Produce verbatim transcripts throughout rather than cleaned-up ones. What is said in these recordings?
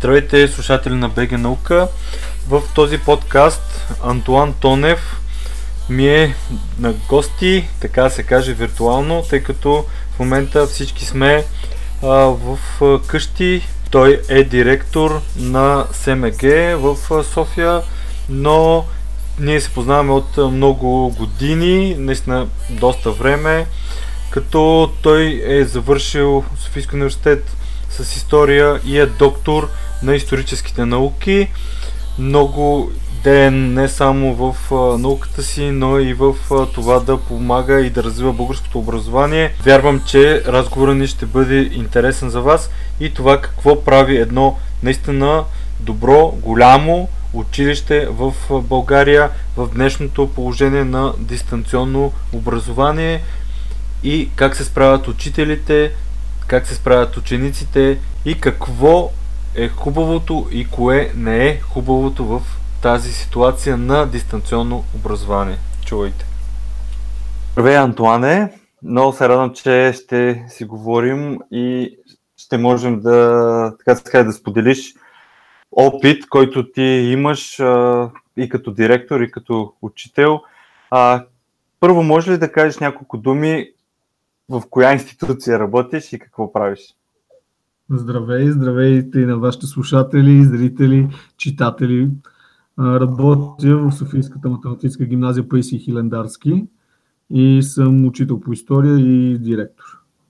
Здравейте, слушатели на БГ Наука. В този подкаст Антоан Тонев ми е на гости, така се каже виртуално, тъй като в момента всички сме а, в къщи. Той е директор на СМГ в София, но ние се познаваме от много години, наистина доста време, като той е завършил Софийски университет с история и е доктор на историческите науки. Много ден не само в науката си, но и в това да помага и да развива българското образование. Вярвам, че разговорът ни ще бъде интересен за вас и това какво прави едно наистина добро, голямо училище в България в днешното положение на дистанционно образование и как се справят учителите, как се справят учениците и какво е хубавото и кое не е хубавото в тази ситуация на дистанционно образование. Чувайте! Здравей, Антуане! Много се радвам, че ще си говорим и ще можем да, така така, да споделиш опит, който ти имаш а, и като директор, и като учител. А, първо, може ли да кажеш няколко думи в коя институция работиш и какво правиш? Здравей, здравейте и на вашите слушатели, зрители, читатели. Работя в Софийската математическа гимназия Паисий Хилендарски и съм учител по история и директор.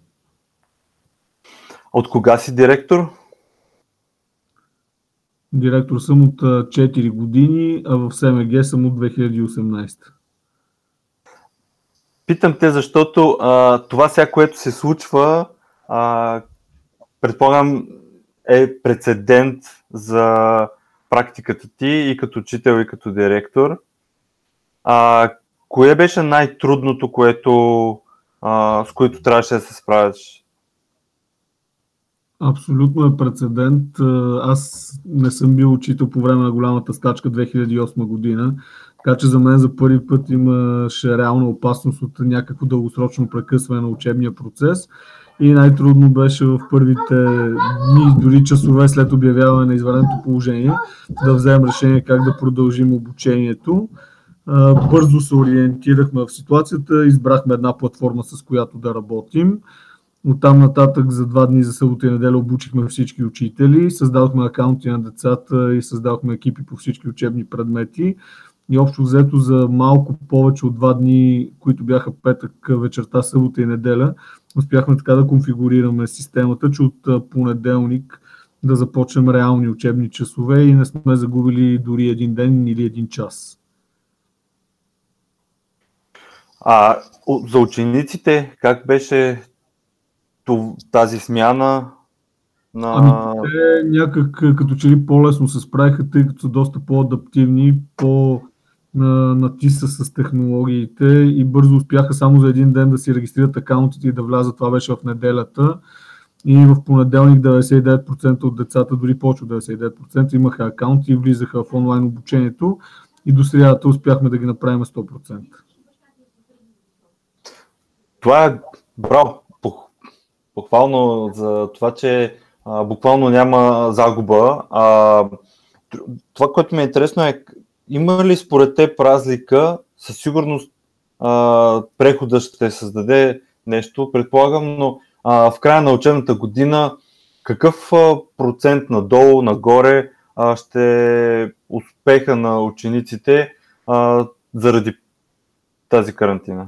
От кога си директор? Директор съм от четири години, а в СМГ съм от две хиляди и осемнадесета. Питам те, защото а, това сега, което се случва, а, предполагам, е прецедент за практиката ти и като учител, и като директор. А, кое беше най-трудното, което, а, с което трябваше да се справиш? Абсолютно е прецедент. Аз не съм бил учител по време на голямата стачка две хиляди и осма година, така че за мен за първи път имаше реална опасност от някакво дългосрочно прекъсване на учебния процес. И най-трудно беше в първите дни, дори часове след обявяване на извънредното положение, да вземем решение как да продължим обучението. Бързо се ориентирахме в ситуацията, избрахме една платформа, с която да работим. Оттам нататък за два дни за събота и неделя обучихме всички учители, създадохме акаунти на децата и създадохме екипи по всички учебни предмети. И общо взето за малко повече от два дни, които бяха петък, вечерта, събота и неделя, успяхме така да конфигурираме системата, че от понеделник да започнем реални учебни часове и не сме загубили дори един ден или един час. А за учениците как беше тази смяна? На... Ами те някак като че ли по-лесно се справиха, тъй като са доста по-адаптивни, по натиса с технологиите и бързо успяха само за един ден да си регистрират акаунтите и да влязат. Това беше в неделята. И в понеделник деветдесет и девет процента от децата, дори повече от деветдесет и девет процента имаха акаунти и влизаха в онлайн обучението и до срядата успяхме да ги направим сто процента. Това е браво! Похвално за това, че а, буквално няма загуба. А, това, което ми е интересно е, има ли според теб разлика? Със сигурност а, прехода ще създаде нещо, предполагам, но а, в края на учебната година какъв а, процент надолу, нагоре а, ще е успеха на учениците а, заради тази карантина?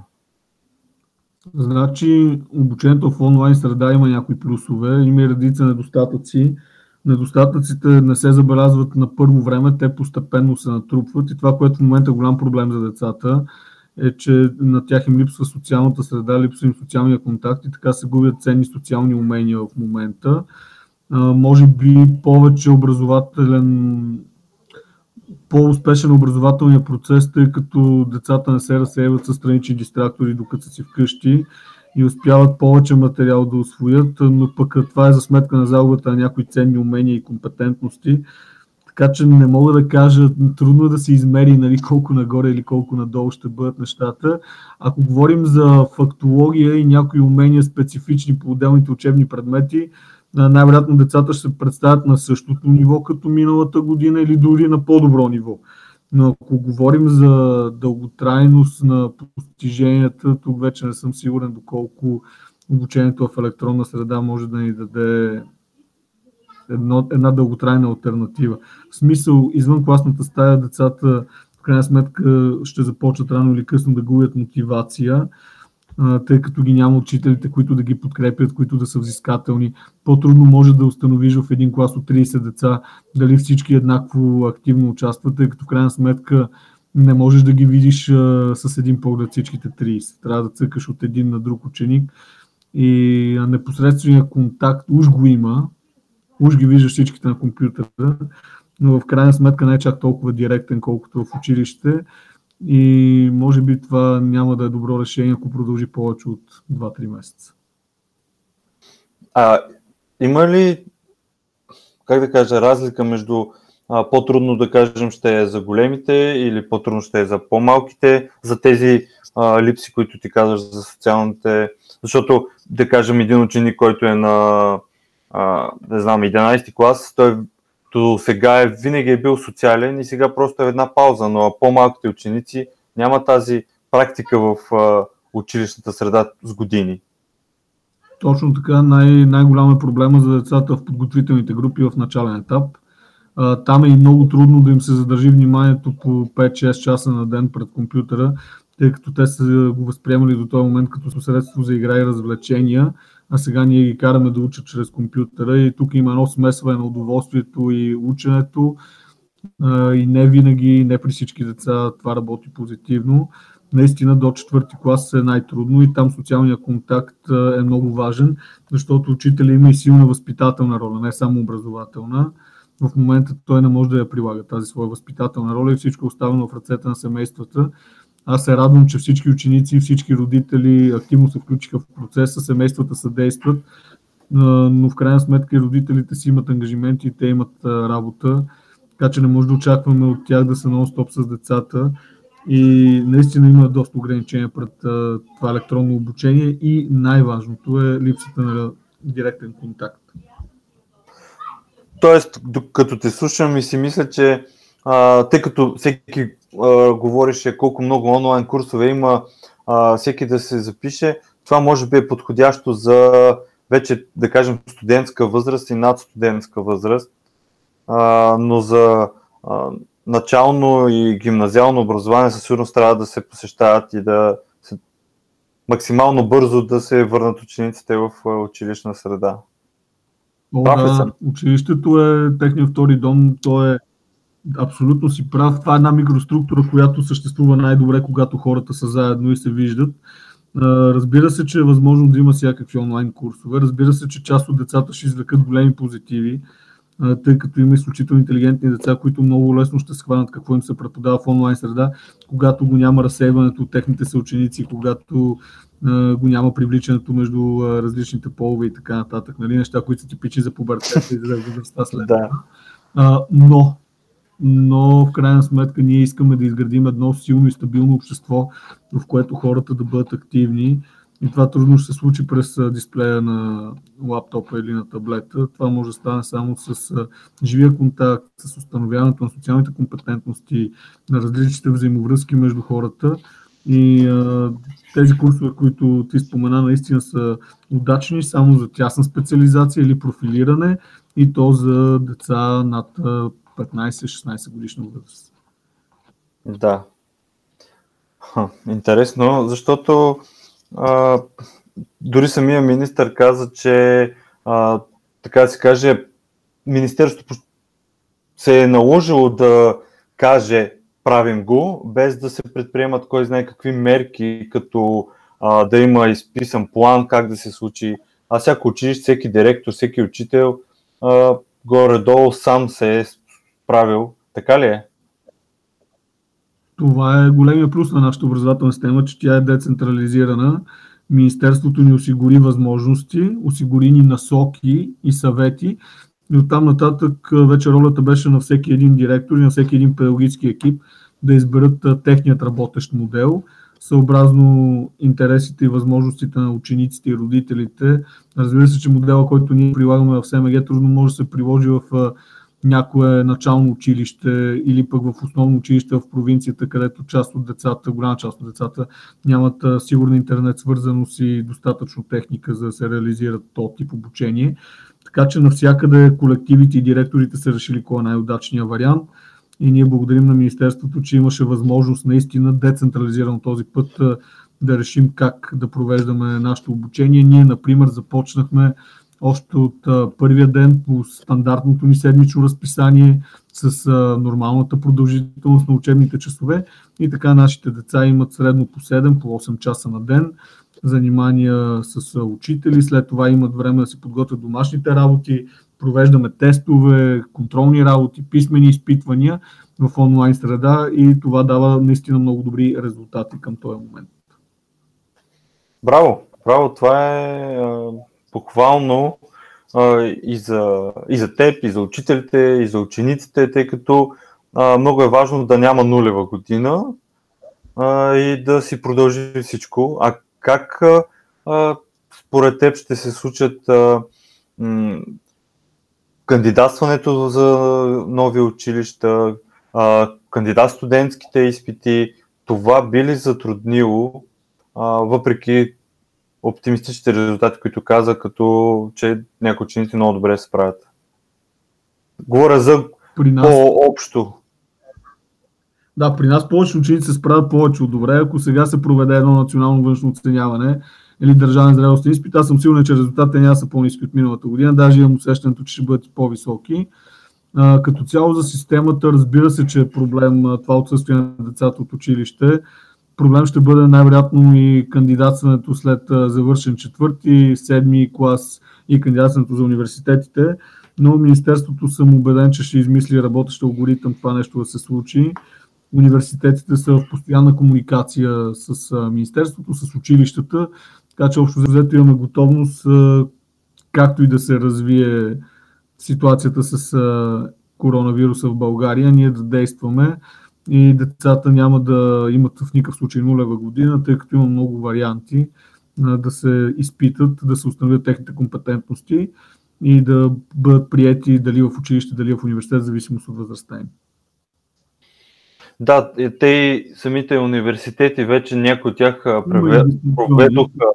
Значи обучението в онлайн среда има някои плюсове, има и редица недостатъци. Недостатъците не се забелязват на първо време, те постепенно се натрупват и това, което в момента е голям проблем за децата, е, че на тях им липсва социалната среда, липсва им социалния контакт и така се губят ценни социални умения в момента. А, може би повече образователен, по-успешен образователния процес, тъй като децата не се разсеяват със странични дистрактори, докато са си вкъщи и успяват повече материал да усвоят, но пък това е за сметка на загубата на някои ценни умения и компетентности. Така че не мога да кажа, трудно да се измери, нали, колко нагоре или колко надолу ще бъдат нещата. Ако говорим за фактология и някои умения специфични по отделните учебни предмети, най-вероятно децата ще се представят на същото ниво като миналата година или дори на по-добро ниво. Но ако говорим за дълготрайност на постиженията, тук вече не съм сигурен доколко обучението в електронна среда може да ни даде едно, една дълготрайна алтернатива. В смисъл, извън класната стая децата в крайна сметка ще започват рано или късно да губят мотивация, тъй като ги няма учителите, които да ги подкрепят, които да са взискателни. По-трудно може да установиш в един клас от трийсет деца дали всички еднакво активно участват, тъй като в крайна сметка не можеш да ги видиш а, с един поглед всичките трийсет. Трябва да цъкаш от един на друг ученик и непосредственият контакт уж го има, уж ги виждаш всичките на компютъра, но в крайна сметка не е чак толкова директен, колкото в училище. И може би това няма да е добро решение, ако продължи повече от два-три месеца. А има ли, как да кажа, разлика между а, по-трудно да кажем ще е за големите или по-трудно ще е за по-малките, за тези а, липси, които ти казваш за социалните, защото да кажем един ученик, който е на а, не знам, единайсети клас, той до сега е, винаги е бил социален и сега просто е една пауза, но по-малките ученици няма тази практика в а, училищната среда с години. Точно така, най- най-голям е проблема за децата в подготвителните групи в начален етап. А, там е и много трудно да им се задържи вниманието по пет-шест часа на ден пред компютъра, тъй като те са го възприемали до този момент като средство за игра и развлечения, а сега ние ги караме да учат чрез компютъра и тук има едно смесване на удоволствието и ученето и не винаги, не при всички деца това работи позитивно. Наистина до четвърти клас е най-трудно и там социалният контакт е много важен, защото учителя има и силна възпитателна роля, не само образователна. В момента той не може да я прилага тази своя възпитателна роля и всичко оставено в ръцете на семействата. Аз се радвам, че всички ученици и всички родители активно се включиха в процеса, семействата съдействат, но в крайна сметка и родителите си имат ангажименти и те имат работа, така че не може да очакваме от тях да са нон-стоп с децата и наистина има доста ограничения пред това електронно обучение и най-важното е липсата на директен контакт. Тоест, като те слушам и си мисля, че а, тъй като всеки а, говореше колко много онлайн курсове има, а, всеки да се запише, това може би е подходящо за вече, да кажем, студентска възраст и над студентска възраст, а, но за а, начално и гимназиално образование със сигурност трябва да се посещават и да се, максимално бързо да се върнат учениците в училищна среда. О, да, училището е техният втори дом, то е абсолютно си прав. Това е една микроструктура, която съществува най-добре, когато хората са заедно и се виждат. Разбира се, че е възможно да има всякакви онлайн курсове. Разбира се, че част от децата ще извлекат големи позитиви, тъй като има изключително интелигентни деца, които много лесно ще схванат какво им се преподава в онлайн среда, когато го няма разсейването от техните съученици, когато го няма привличането между различните полове и така нататък. Нали? Неща, които са типични за пубертета и за възрастта след. Да. Но, но в крайна сметка ние искаме да изградим едно силно и стабилно общество, в което хората да бъдат активни. И това трудно ще се случи през дисплея на лаптопа или на таблета. Това може да стане само с живия контакт, с установяването на социалните компетентности, на различните взаимовръзки между хората. И а, тези курсове, които ти спомена, наистина са удачни само за тясна специализация или профилиране и то за деца над петнайсет-шестнайсет годишна възраст. Да. Ха, интересно, защото а, дори самия министър каза, че а, така да се каже, министерството се е наложило да каже правим го, без да се предприемат кой знае какви мерки, като а, да има изписан план как да се случи. А всяко училище, всеки директор, всеки учител а, горе-долу сам се е справил. Така ли е? Това е големия плюс на нашата образователна система, че тя е децентрализирана. Министерството ни осигури възможности, осигури ни насоки и съвети. И оттам нататък вече ролята беше на всеки един директор и на всеки един педагогически екип да изберат техният работещ модел. съобразно интересите и възможностите на учениците и родителите. Разбира се, че модела, който ние прилагаме в СМГ, трудно може да се приложи в някое начално училище или пък в основно училище в провинцията, където част от децата, голяма част от децата нямат сигурна интернет свързаност и достатъчно техника за да се реализират този тип обучение. Така че навсякъде колективите и директорите са решили кой е най-удачният вариант и ние благодарим на Министерството, че имаше възможност наистина децентрализирано този път да решим как да провеждаме нашето обучение. Ние, например, започнахме още от първия ден по стандартното ни седмично разписание с нормалната продължителност на учебните часове и така нашите деца имат средно по седем, по осем часа на ден занимания с учители, след това имат време да си подготвят домашните работи, провеждаме тестове, контролни работи, писмени изпитвания в онлайн среда и това дава наистина много добри резултати към този момент. Браво! Браво! Това е похвално и за, и за теб, и за учителите, и за учениците, тъй като а, много е важно да няма нулева година а, и да си продължи всичко. А как а, според теб ще се случат а, м- кандидатстването за нови училища, а, кандидат студентските изпити? Това би ли затруднило, а, въпреки оптимистичните резултати, които каза, като че някои ученици много добре се справят? Говоря за при нас... по-общо. Да, при нас повече ученици се справят повече от добре. Ако сега се проведе едно национално външно оценяване или държавен зрелостен изпит, аз съм сигурен, че резултатите няма са по-ниски от миналата година. Даже имам усещането, че ще бъдат по-високи. А, като цяло за системата, разбира се, че е проблем това отсъствие на децата от училище. Проблем ще бъде най-вероятно и кандидатстването след завършен четвърти, седми клас и кандидатстването за университетите, но Министерството съм убеден, че ще измисли работещ алгоритъм това нещо да се случи. Университетите са в постоянна комуникация с Министерството, с училищата, така че общо взето имаме готовност, както и да се развие ситуацията с коронавируса в България, ние да действаме и децата няма да имат в никакъв случай нулева година, тъй като има много варианти да се изпитат, да се установят техните компетентности и да бъдат приети дали в училище, дали в университет, в зависимост от възрастта им. Да, те самите университети вече някои от тях проведоха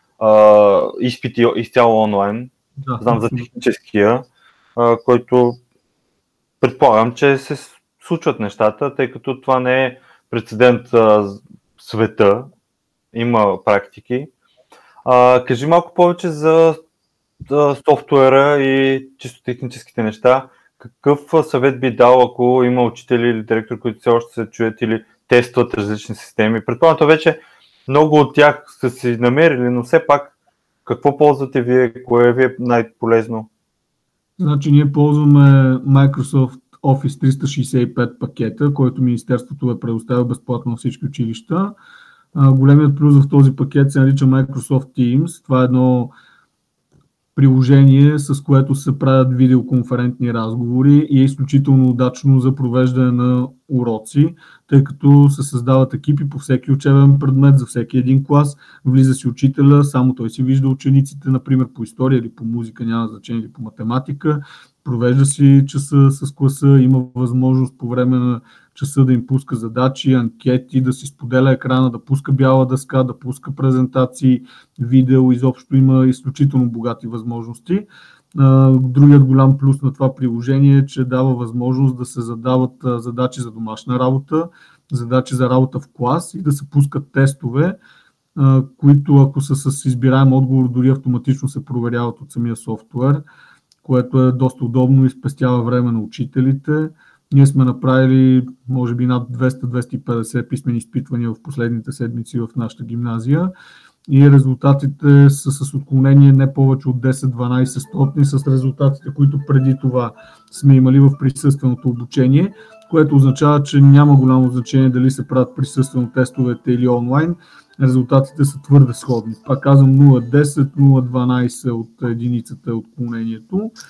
изпити изцяло онлайн. Да, знам за техническия, а, който предполагам, че се случват нещата, тъй като това не е прецедент в света, има практики. А, кажи малко повече за, за софтуера и чисто техническите неща. Какъв съвет би дал, ако има учители или директори, които все още се чуят или тестват различни системи? Предполагам, това вече много от тях са си намерили, но все пак какво ползвате вие? Кое ви е най-полезно? Значи ние ползваме Microsoft Office триста шейсет и пет пакета, който Министерството е предоставил безплатно на всички училища. Големият плюс в този пакет се нарича Microsoft Teams. Това е едно приложение, с което се правят видеоконферентни разговори и е изключително удачно за провеждане на уроци, тъй като се създават екипи по всеки учебен предмет, за всеки един клас. Влиза си учителя, само той си вижда учениците, например по история или по музика, няма значение, или по математика. Провежда си часа с класа, има възможност по време на часа да им пуска задачи, анкети, да си споделя екрана, да пуска бяла дъска, да пуска презентации, видео, изобщо има изключително богати възможности. Другият голям плюс на това приложение е, че дава възможност да се задават задачи за домашна работа, задачи за работа в клас и да се пускат тестове, които ако са с избираем отговор, дори автоматично се проверяват от самия софтуер, което е доста удобно и спестява време на учителите. Ние сме направили може би над двеста до двеста и петдесет писмени изпитвания в последните седмици в нашата гимназия и резултатите са с отклонение не повече от десет до дванадесет стотни с резултатите, които преди това сме имали в присъственото обучение, което означава, че няма голямо значение дали се правят присъствено тестовете или онлайн. Резултатите са твърде сходни. Пак казвам нула цяло десет, нула цяло дванадесет от единицата е отклонението.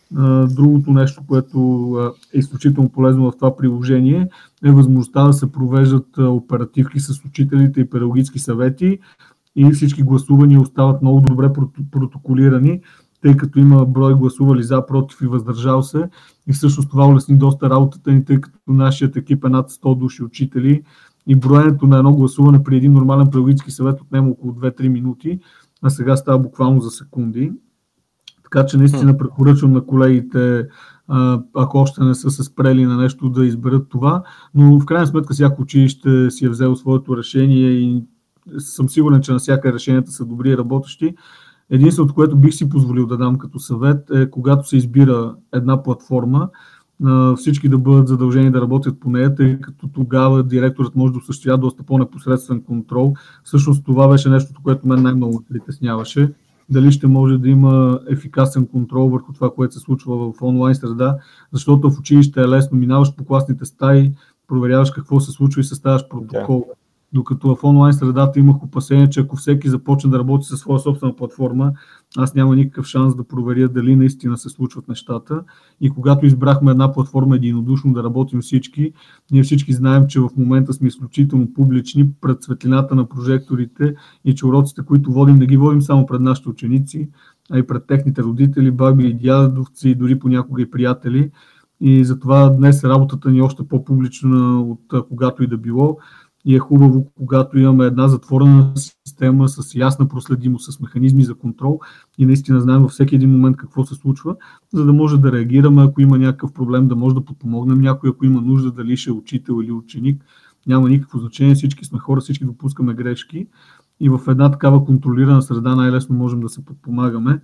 Другото нещо, което е изключително полезно в това приложение, е възможността да се провеждат оперативки с учителите и педагогически съвети и всички гласувания остават много добре протоколирани, тъй като има брой гласували за, против и въздържал се. И всъщност това улесни доста работата ни, тъй като нашият екип е над сто души учители и броенето на едно гласуване при един нормален педагогически съвет отнема около две-три минути, а сега става буквално за секунди. Така че наистина препоръчвам на колегите, ако още не са се спрели на нещо, да изберат това, но в крайна сметка всяко училище си е взело своето решение и съм сигурен, че на всяка решенията са добри и работещи. Единственото, което бих си позволил да дам като съвет е, когато се избира една платформа, всички да бъдат задължени да работят по нея, тъй като тогава директорът може да осъществява доста по-непосредствен контрол. Всъщност това беше нещото, което мен най-много притесняваше. Дали ще може да има ефикасен контрол върху това, което се случва в онлайн среда, защото в училище е лесно, минаваш по класните стаи, проверяваш какво се случва и съставяш протокол. Yeah. Докато в онлайн средата имах опасение, че ако всеки започне да работи със своя собствена платформа, аз няма никакъв шанс да проверя дали наистина се случват нещата. И когато избрахме една платформа единодушно да работим всички, ние всички знаем, че в момента сме изключително публични пред светлината на прожекторите и че уроците, които водим, не ги водим само пред нашите ученици, а и пред техните родители, баби и дядовци, дори понякога и приятели. И затова днес работата ни е още по-публична от когато и да било. И е хубаво, когато имаме една затворена система с ясна проследимост, с механизми за контрол и наистина знаем във всеки един момент какво се случва, за да може да реагираме, ако има някакъв проблем, да може да подпомогнем някой, ако има нужда, дали ще е учител или ученик. Няма никакво значение, всички сме хора, всички допускаме грешки и в една такава контролирана среда най-лесно можем да се подпомагаме.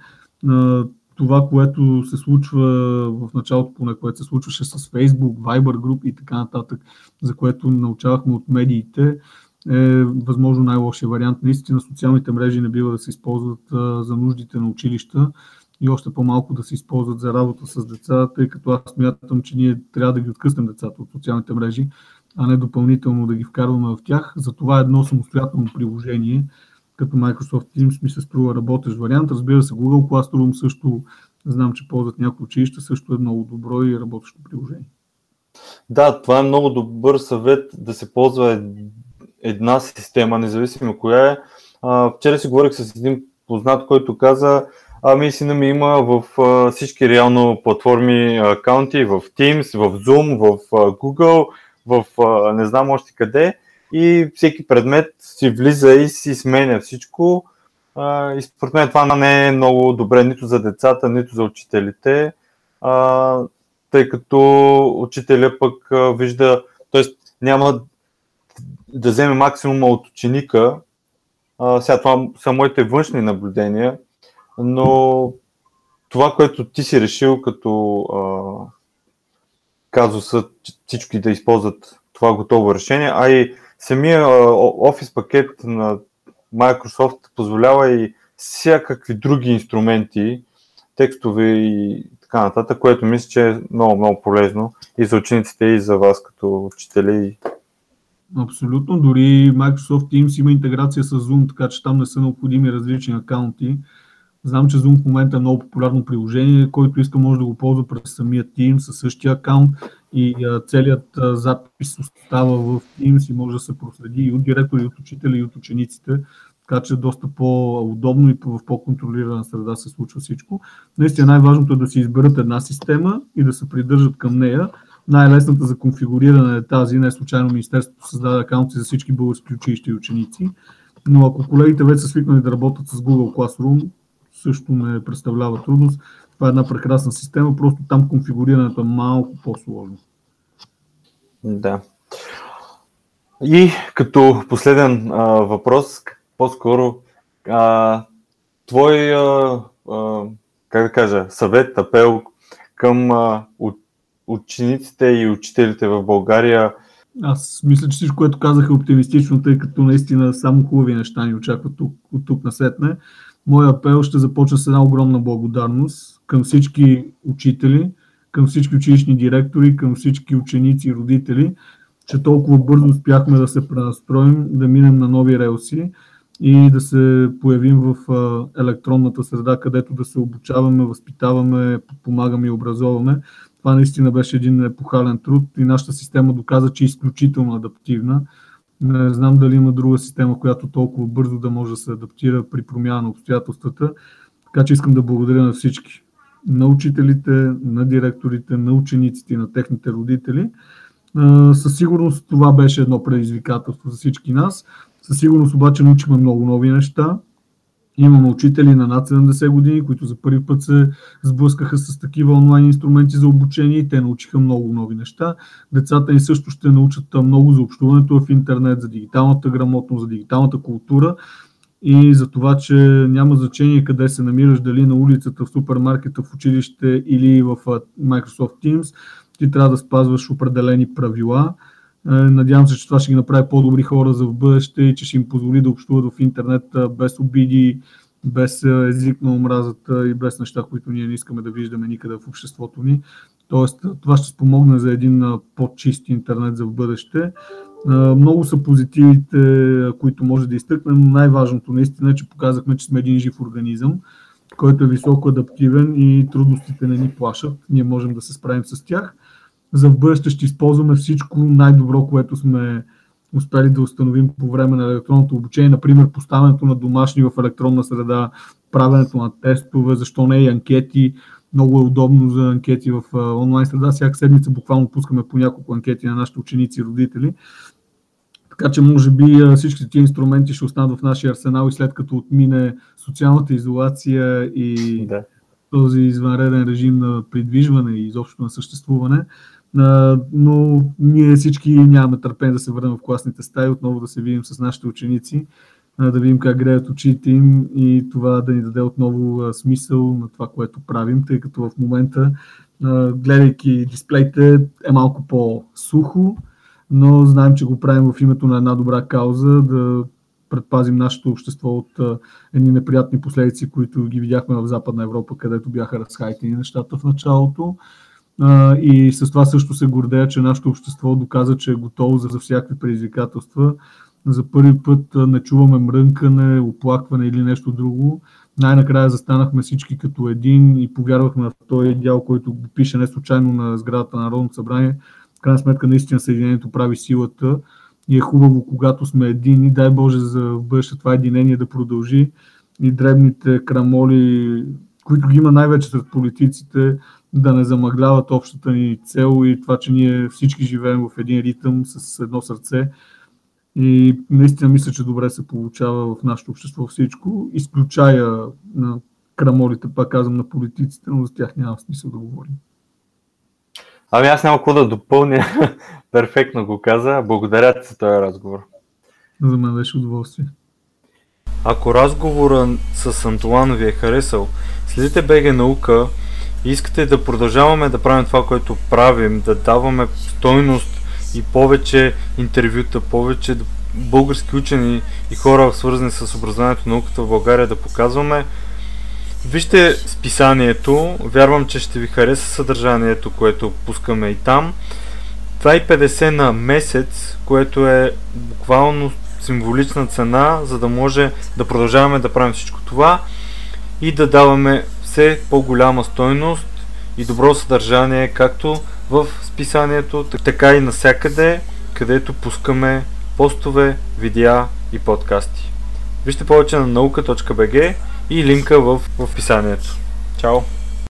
Това, което се случва в началото, поне което се случваше с Facebook, Viber групи и така нататък, за което научавахме от медиите, е възможно най-лошия вариант. Наистина социалните мрежи не бива да се използват за нуждите на училища и още по-малко да се използват за работа с деца, тъй като аз смятам, че ние трябва да ги откъснем децата от социалните мрежи, а не допълнително да ги вкарваме в тях. Затова едно самостоятелно приложение като Microsoft Teams ми се струва работещ вариант. Разбира се, Google Classroom също, знам, че ползват някои училища, също е много добро и работещо приложение. Да, това е много добър съвет да се ползва една система, независимо коя е. А, вчера си говорих с един познат, който каза, ами сина ми има в а, всички реално платформи акаунти, в Teams, в Zoom, в а, Google, в а, не знам още къде. И всеки предмет си влиза и си сменя всичко. И според мен това не е много добре нито за децата, нито за учителите, тъй като учителя пък вижда, т.е. няма да вземе максимума от ученика. Сега това са моите външни наблюдения, но това, което ти си решил като казусът, всички да използват това готово решение, а и самия офис пакет на Microsoft позволява и всякакви други инструменти, текстове и така нататък, което мисля, че е много, много полезно и за учениците, и за вас като учители. Абсолютно, дори Microsoft Teams има интеграция с Zoom, така че там не са необходими различни акаунти. Знам, че Zoom в момента е много популярно приложение, който иска може да го ползва през самия Teams със същия акаунт и целият запис остава в Teams и може да се проследи и от директори, и от учители, и от учениците, така че доста по-удобно и в по-контролирана среда се случва всичко. Наистина най-важното е да си изберат една система и да се придържат към нея. Най-лесната за конфигуриране е тази, не случайно Министерството създаде акаунти за всички български училища и ученици, но ако колегите вече са свикнали да работят с Google Classroom, също не представлява трудност. Това е една прекрасна система, просто там конфигурирането е малко по-сложно. Да. И като последен а, въпрос, по-скоро а, твой а, а, как да кажа, съвет, апел към а, учениците и учителите в България. Аз мисля, че всичко, което казах е оптимистично, тъй като наистина само хубави неща ни очакват тук, от тук насетне. Моя апел ще започне с една огромна благодарност към всички учители, към всички училищни директори, към всички ученици и родители, че толкова бързо успяхме да се пренастроим, да минем на нови релси и да се появим в електронната среда, където да се обучаваме, възпитаваме, помагаме и образоваме. Това наистина беше един епохален труд и нашата система доказа, че е изключително адаптивна. Не знам дали има друга система, която толкова бързо да може да се адаптира при промяна на обстоятелствата. Така че искам да благодаря на всички. На учителите, на директорите, на учениците и на техните родители. Със сигурност това беше едно предизвикателство за всички нас. Със сигурност обаче научихме много нови неща. Имаме учители на над седемдесет години, които за първи път се сблъскаха с такива онлайн инструменти за обучение и те научиха много нови неща. Децата ни също ще научат много за общуването в интернет, за дигиталната грамотност, за дигиталната култура и за това, че няма значение къде се намираш, дали на улицата, в супермаркета, в училище или в Microsoft Teams. Ти трябва да спазваш определени правила. Надявам се, че това ще ги направи по-добри хора за в бъдеще и че ще им позволи да общуват в интернет без обиди, без език на омразата и без неща, които ние не искаме да виждаме никъде в обществото ни. Тоест, това ще спомогне за един по-чист интернет за в бъдеще. Много са позитивите, които може да изтъкнем, но най-важното наистина е, че показахме, че сме един жив организъм, който е високо адаптивен и трудностите не ни плашат. Ние можем да се справим с тях. За в бъдеще ще използваме всичко най-добро, което сме успели да установим по време на електронното обучение. Например, поставянето на домашни в електронна среда, правенето на тестове, защо не и анкети. Много е удобно за анкети в онлайн среда. Всяка седмица буквално пускаме по няколко анкети на нашите ученици и родители. Така че може би всички тези инструменти ще останат в нашия арсенал и след като отмине социалната изолация и да. Този извънреден режим на придвижване и изобщо на съществуване. Но ние всички нямаме търпение да се върнем в класните стаи, отново да се видим с нашите ученици, да видим как греят очите им и това да ни даде отново смисъл на това, което правим, тъй като в момента, гледайки дисплеите, е малко по-сухо, но знаем, че го правим в името на една добра кауза, да предпазим нашето общество от едни неприятни последици, които ги видяхме в Западна Европа, където бяха разхайтени нещата в началото. И с това също се гордея, че нашето общество доказа, че е готово за всякакви предизвикателства. За първи път не чуваме мрънкане, оплакване или нещо друго. Най-накрая застанахме всички като един и повярвахме в този идеал, който пише не случайно на сградата на Народното събрание. В крайна сметка наистина Съединението прави силата и е хубаво, когато сме едини. Дай Боже за бъдеще това единение да продължи и дребните крамоли, които ги има най-вече сред политиците, да не замъгляват общата ни цел и това, че ние всички живеем в един ритъм с едно сърце. И наистина мисля, че добре се получава в нашето общество всичко, изключая на крамолите, пак казвам, на политиците, но за тях няма смисъл да говорим. Ами аз няма какво да допълня. Перфектно го каза. Благодаря ти за този разговор. За мен беше удоволствие. Ако разговора с Антуан ви е харесал, следите БГ Наука и искате да продължаваме да правим това, което правим, да даваме стойност и повече интервюта, повече български учени и хора, свързани с образованието и науката в България, да показваме. Вижте списанието, вярвам, че ще ви хареса съдържанието, което пускаме и там. два и петдесет на месец, което е буквално символична цена, за да може да продължаваме да правим всичко това и да даваме все по-голяма стойност и добро съдържание, както в списанието, така и навсякъде, където пускаме постове, видеа и подкасти. Вижте повече на наука точка бг и линка в, в описанието. Чао!